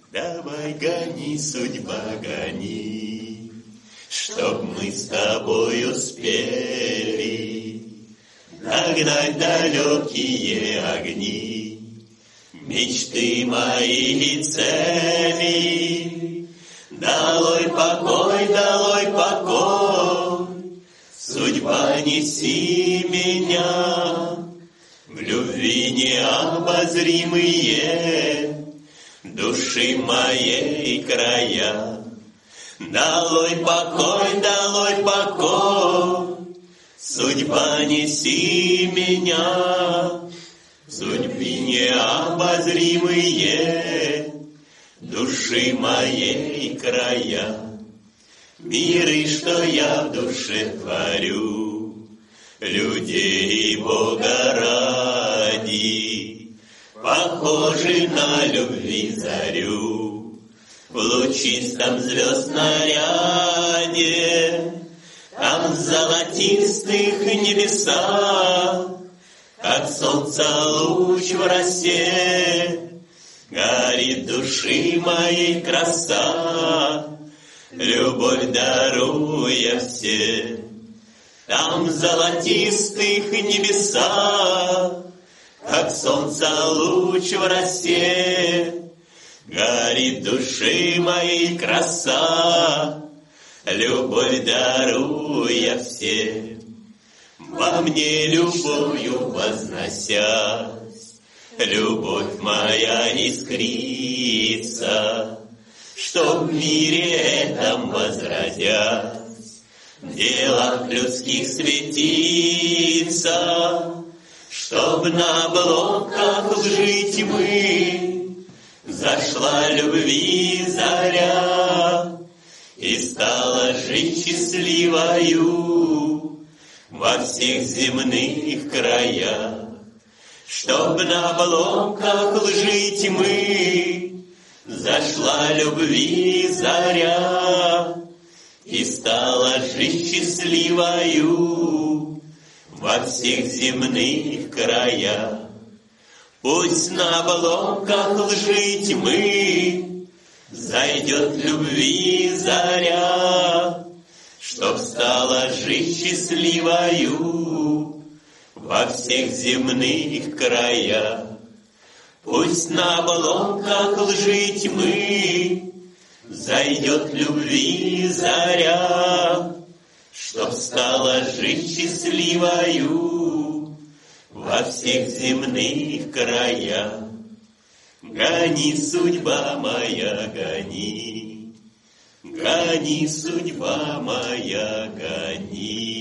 Давай гони, судьба, гони, чтоб мы с тобой успели догнать далекие огни, мечты мои и цели. Долой покой, судьба, неси меня в любви необозримые души моей края. Долой покой, судьба, неси меня в судьбе необозримые души моей края. Миры, что я в душе творю, людей и Бога ради, похожи на любви зарю в лучистом звезд наряде. Там в золотистых небесах, как солнце луч в росе, горит души моей краса, любовь даруя все. Там в золотистых небесах, как солнце луч в росе, горит души моей краса, любовь даруя все. Во мне любовью возносясь, любовь моя искрится, чтоб в мире этом возродясь, в делах людских светиться, чтоб на обломках лжи тьмы зашла любви заря и стала жить счастливою во всех земных краях. Чтоб на обломках лжи тьмы зашла любви заря и стала жить счастливою во всех земных краях. Пусть на обломках лжи тьмы зайдет любви заря, чтоб стала жить счастливою во всех земных краях. Пусть на обломках лжи тьмы зайдет любви заря, чтоб стала жить счастливою во всех земных краях. Гони, судьба моя, гони, гони, судьба моя, гони.